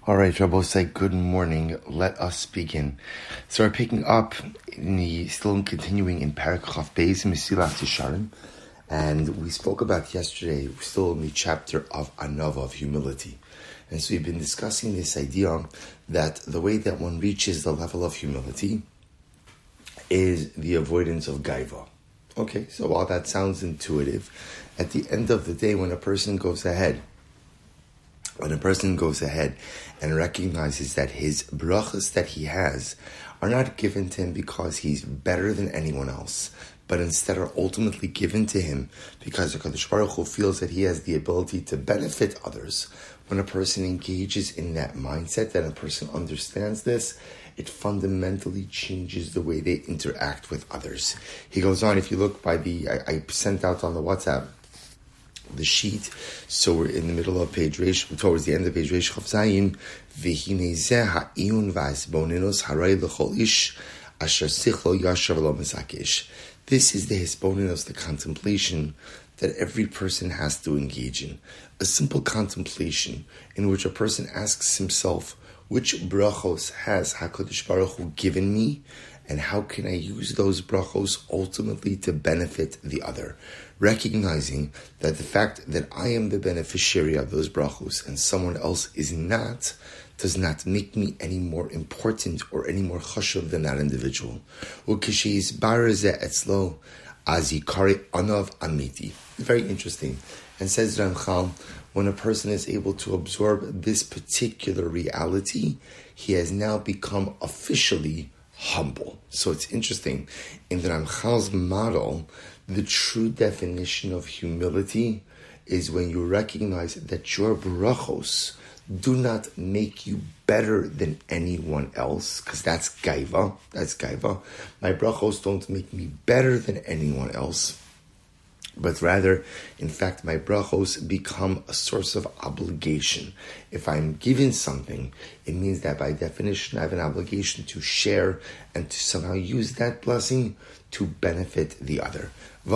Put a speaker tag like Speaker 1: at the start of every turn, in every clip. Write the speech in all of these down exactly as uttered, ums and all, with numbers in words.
Speaker 1: All right, Rabbosai, good morning. Let us begin. So we're picking up, in the, still continuing in Perek Chaf Beis, Mesilas Yesharim, and we spoke about yesterday, still in the chapter of Anava, of humility. And so we've been discussing this idea that the way that one reaches the level of humility is the avoidance of gaiva. Okay, so while that sounds intuitive, at the end of the day, when a person goes ahead, When a person goes ahead and recognizes that his brachas that he has are not given to him because he's better than anyone else, but instead are ultimately given to him because HaKadosh Baruch Hu feels that he has the ability to benefit others. When a person engages in that mindset, and a person understands this, it fundamentally changes the way they interact with others. He goes on, if you look by the, I, I sent out on the WhatsApp, the sheet, so we're in the middle of page Reish, towards the end of page Reish Chav Zayin, v'hinei zeh ha'iyun v'hasboninos haray l'chol ish asher sichlo yashav lo mezakish. This is the hisboninos, the contemplation that every person has to engage in. A simple contemplation in which a person asks himself, which brachos has HaKadosh Baruch Hu given me, and how can I use those brachos ultimately to benefit the other? Recognizing that the fact that I am the beneficiary of those brachos and someone else is not, does not make me any more important or any more chashuv than that individual. Very interesting. And says Ramchal, when a person is able to absorb this particular reality, he has now become officially humble. So it's interesting. In the Ramchal's model, the true definition of humility is when you recognize that your brachos do not make you better than anyone else, because that's gaiva, that's gaiva. My brachos don't make me better than anyone else, but rather, in fact, my brachos become a source of obligation. If I'm given something, it means that by definition I have an obligation to share and to somehow use that blessing to benefit the other.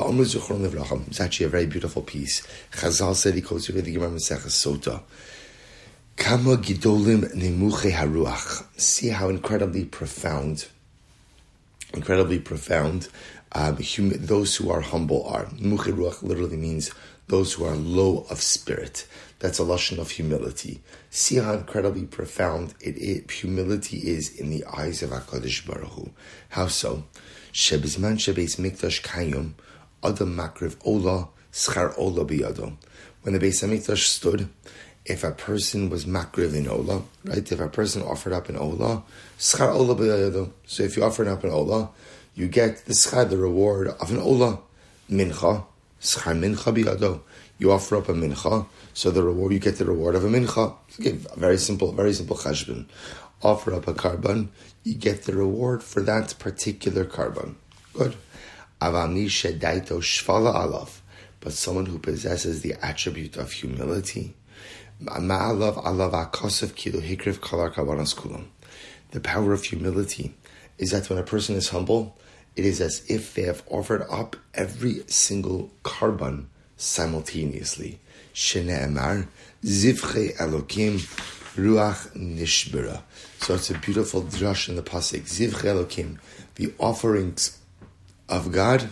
Speaker 1: It's actually a very beautiful piece. Chazal said, he quotes here the Gemara Maseches Sota, Kama gidolim nemuche haruach. See how incredibly profound, incredibly profound Um, hum- those who are humble are. Nemuche ruach literally means those who are low of spirit. That's a lashon of humility. See how incredibly profound it is, humility is in the eyes of HaKadosh Baruch Hu. How so? Shebizman shebeis mikdash kayom adam makriv ola schar ola biyado. When the Beis Hamikdash stood, if a person was makriv in ola, right? If a person offered up an ola, schar ola biyado. So if you offered up an ola, you get the schar, the reward of an ola. Mincha, schar mincha biyado. You offer up a mincha, so the reward, you get the reward of a mincha. Okay, very simple, very simple cheshbon. Offer up a karban, you get the reward for that particular karban. Good. Avami shedaito shvala alav. But someone who possesses the attribute of humility, ma'alav alav akasav kilu hikriv kalar kabanas kulam. The power of humility is that when a person is humble, it is as if they have offered up every single karban simultaneously. Shene'emar zivchei elokim ruach nishbira. So it's a beautiful drush in the pasuk. Zivchei elokim, the offerings of God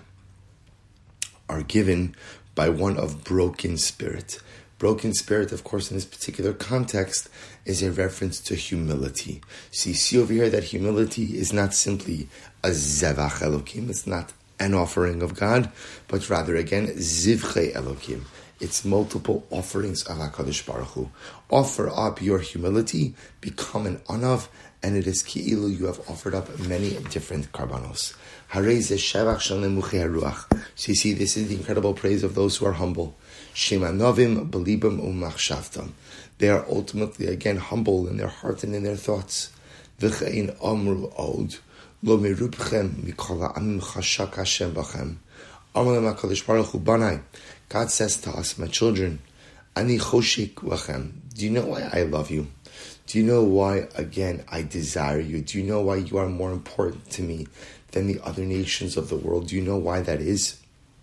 Speaker 1: are given by one of broken spirit. Broken spirit, of course, in this particular context, is a reference to humility. So you see over here that humility is not simply a zevach elokim, it's not an offering of God, but rather, again, zivchei elokim. It's multiple offerings of HaKadosh Baruch Hu. Offer up your humility, become an anav, and it is ki'ilu, you have offered up many different karbanos. Harei zeh shevach shel nemuchei haruach. So you see, this is the incredible praise of those who are humble. Shema novim belibam umachshavtam. They are ultimately, again, humble in their heart and in their thoughts. V'chein amru od lo merubchem mikol ha'amim chashak Hashem bachem. Amalem HaKadosh Baruch Hu banai. God says to us, my children, ani choshik v'chem. Do you know why I love you? Do you know why, again, I desire you? Do you know why you are more important to me than the other nations of the world? Do you know why that is?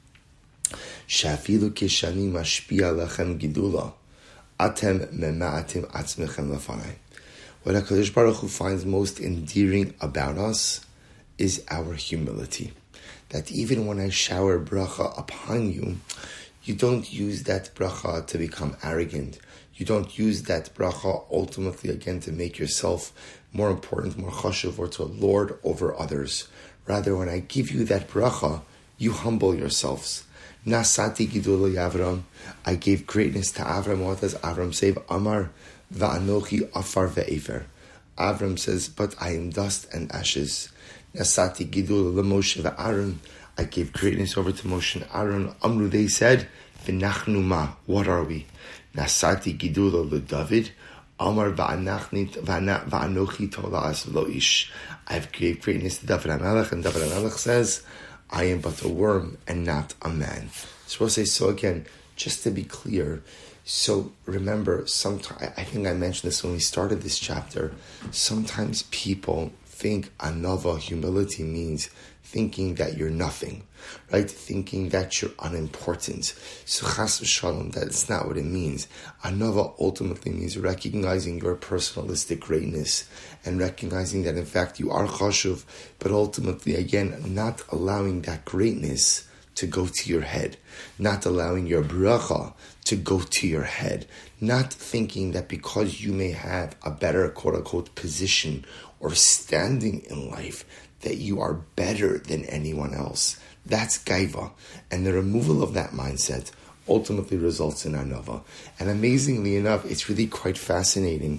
Speaker 1: Shafilu kishani mashpia lechem gidula, atem mema'atim atzmechem lefanai. What HaKadosh Baruch Hu finds most endearing about us is our humility. That even when I shower bracha upon you, you don't use that bracha to become arrogant. You don't use that bracha ultimately again to make yourself more important, more chashuv, or to lord over others. Rather, when I give you that bracha, you humble yourselves. Nasati gidul Avram, I gave greatness to Avram. What does Avram say? Amar va'anochi afar ve'efer. Avram says, but I am dust and ashes. Nasati gidul leMoshe ve'Aaron, I gave greatness over to Moshe and Aaron. Amru, they said, v'nachnu ma, what are we? Nasati gidul leDavid, Amar va'anochi tola'as v'lo I have gave greatness to David HaMelech, and David HaMelech says, I am but a worm and not a man. So we'll say, so again, just to be clear, so remember, sometimes, I think I mentioned this when we started this chapter, sometimes people think anava, humility, means thinking that you're nothing, right? Thinking that you're unimportant. So chas v'shalom, that's not what it means. Anava ultimately means recognizing your personalistic greatness and recognizing that in fact you are chashuv, but ultimately again not allowing that greatness to go to your head, not allowing your bracha to go to your head, not thinking that because you may have a better quote-unquote position or standing in life that you are better than anyone else. That's gaiva. And the removal of that mindset ultimately results in anava. And amazingly enough, it's really quite fascinating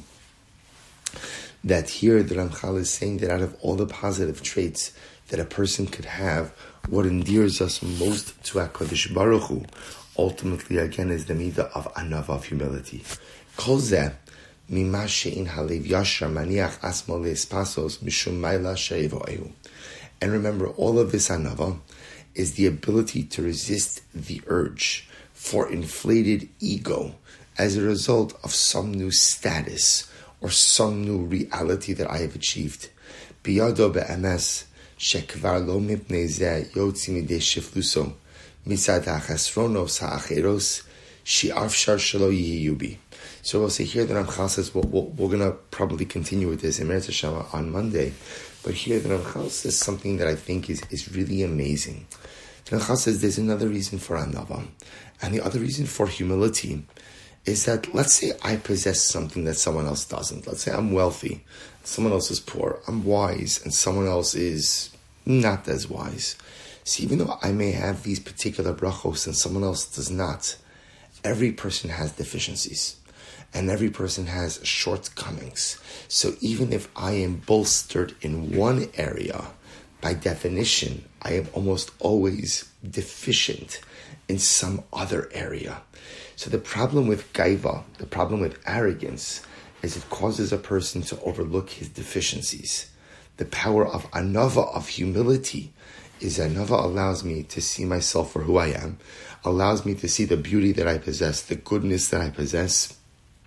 Speaker 1: that here the Ramchal is saying that out of all the positive traits that a person could have, what endears us most to HaKadosh Baruch Hu, ultimately again is the midah of anava, of humility. Kol zeh mima she'in halev yashar maniach asmo le'espasos mishum mayla she'evo'ehu. And remember, all of this anava is the ability to resist the urge for inflated ego as a result of some new status or some new reality that I have achieved. Biyado be'emes shekvar lo mipnei zeh yotzi midei shifluso misad ha'chesronos ha'acheros shi'arfshar shelo yihiyu bi. So we'll say here the Ramchal says, well, we're, we're going to probably continue with this in Meretz Hashem on Monday, but here the Ramchal says something that I think is, is really amazing. The Ramchal says there's another reason for anava, and the other reason for humility is that, let's say I possess something that someone else doesn't. Let's say I'm wealthy, someone else is poor. I'm wise, and someone else is not as wise. So even though I may have these particular brachos and someone else does not, every person has deficiencies. And every person has shortcomings. So even if I am bolstered in one area, by definition, I am almost always deficient in some other area. So the problem with gaiva, the problem with arrogance, is it causes a person to overlook his deficiencies. The power of anava, of humility, is anava allows me to see myself for who I am, allows me to see the beauty that I possess, the goodness that I possess,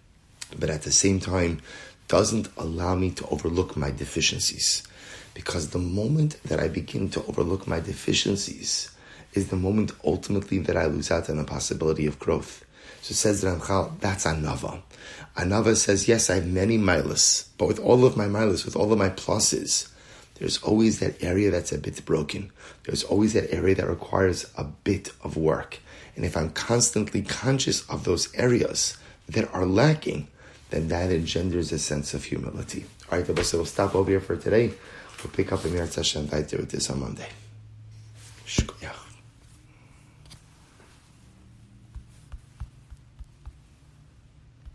Speaker 1: but at the same time doesn't allow me to overlook my deficiencies. Because the moment that I begin to overlook my deficiencies is the moment ultimately that I lose out on the possibility of growth. So says Ramchal, that's anava. Anava says, yes, I have many milas, but with all of my milas, with all of my pluses, there's always that area that's a bit broken. There's always that area that requires a bit of work. And if I'm constantly conscious of those areas that are lacking, then that engenders a sense of humility. All right, so we'll stop over here for today. We'll pick up in Meretz Hashem with this on Monday. Shkoyach.